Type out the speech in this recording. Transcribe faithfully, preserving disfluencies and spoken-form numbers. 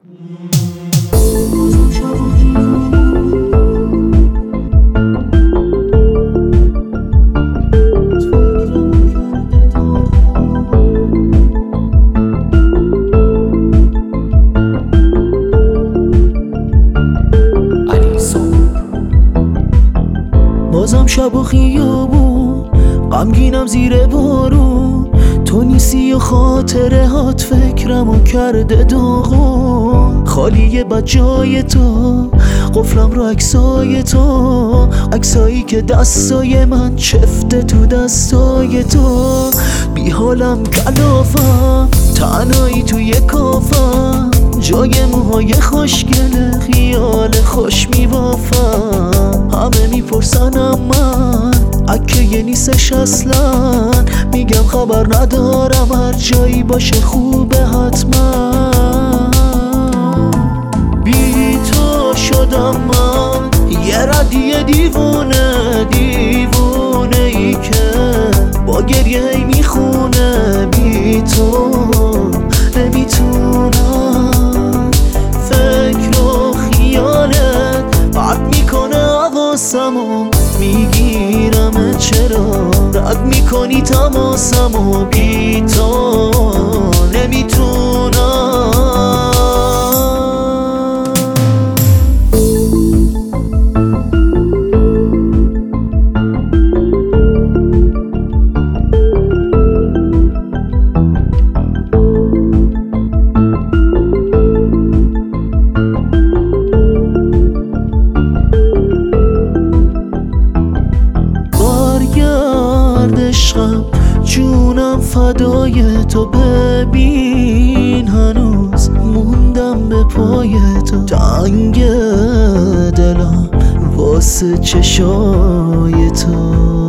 بازم شب و خیابون غمگینم زیر بارون، تو نیستی و خاطره هات فکرمو کرده داغون. خالیه بد جای تو، قفلم رو عکسای تو، عکسایی که دستای من چفته تو دستای تو. بی حالم کلافم تنهایی توی کافم، جای موهای خوشگله خیال خوش میبافم. همه میپرسنم من اکه نیستش اصلا، میگم خبر ندارم هر جایی باشه خوبه حتما. بی تو شدم من یه ردیه دیوونه، دیوونه ای که با گریه هی میخونه. بی تو نمیتونم، فکر و خیالت پرد میکنه حواسمو، میگیرم چرا رد میکنی تماسمو. بی تو نمیتونم. عشقم جونم فدای تو، ببین هنوز موندم به پای تو. تنگ دلم واسه چشای تو.